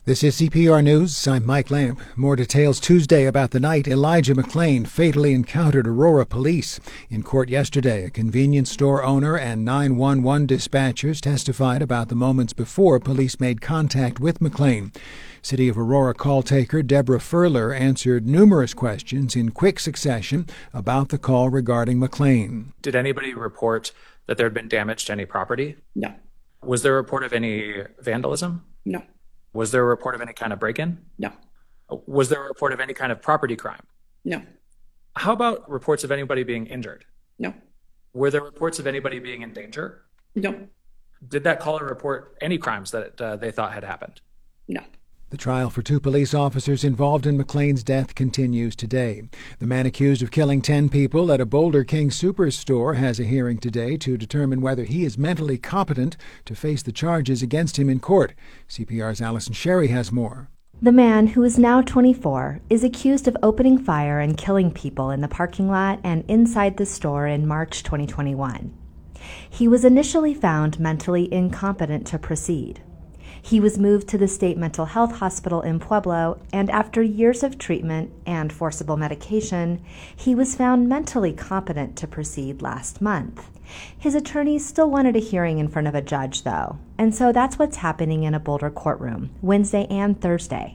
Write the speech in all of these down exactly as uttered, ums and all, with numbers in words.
This is C P R News. I'm Mike Lamp. More details Tuesday about the night Elijah McClain fatally encountered Aurora police. In court yesterday, a convenience store owner and nine one one dispatchers testified about the moments before police made contact with McClain. City of Aurora call taker Deborah Furler answered numerous questions in quick succession about the call regarding McClain. Did anybody report that there had been damage to any property? No. Was there a report of any vandalism? No. Was there a report of any kind of break-in? No. Was there a report of any kind of property crime? No. How about reports of anybody being injured? No. Were there reports of anybody being in danger? No. Did that caller report any crimes that uh, they thought had happened? No. The trial for two police officers involved in McClain's death continues today. The man accused of killing ten people at a Boulder King superstore has a hearing today to determine whether he is mentally competent to face the charges against him in court. C P R's Allison Sherry has more. The man, who is now twenty-four, is accused of opening fire and killing people in the parking lot and inside the store in March twenty twenty-one. He was initially found mentally incompetent to proceed. He was moved to the state mental health hospital in Pueblo, and after years of treatment and forcible medication, he was found mentally competent to proceed last month. His attorneys still wanted a hearing in front of a judge, though, and so that's what's happening in a Boulder courtroom, Wednesday and Thursday.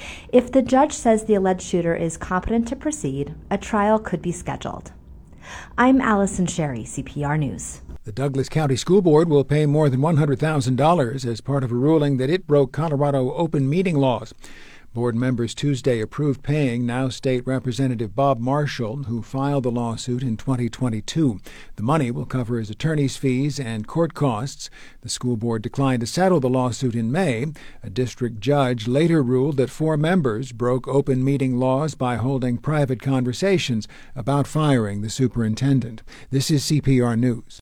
If the judge says the alleged shooter is competent to proceed, a trial could be scheduled. I'm Allison Sherry, C P R News. The Douglas County School Board will pay more than one hundred thousand dollars as part of a ruling that it broke Colorado open meeting laws. Board members Tuesday approved paying now State Representative Bob Marshall, who filed the lawsuit in twenty twenty-two. The money will cover his attorney's fees and court costs. The school board declined to settle the lawsuit in May. A district judge later ruled that four members broke open meeting laws by holding private conversations about firing the superintendent. This is C P R News.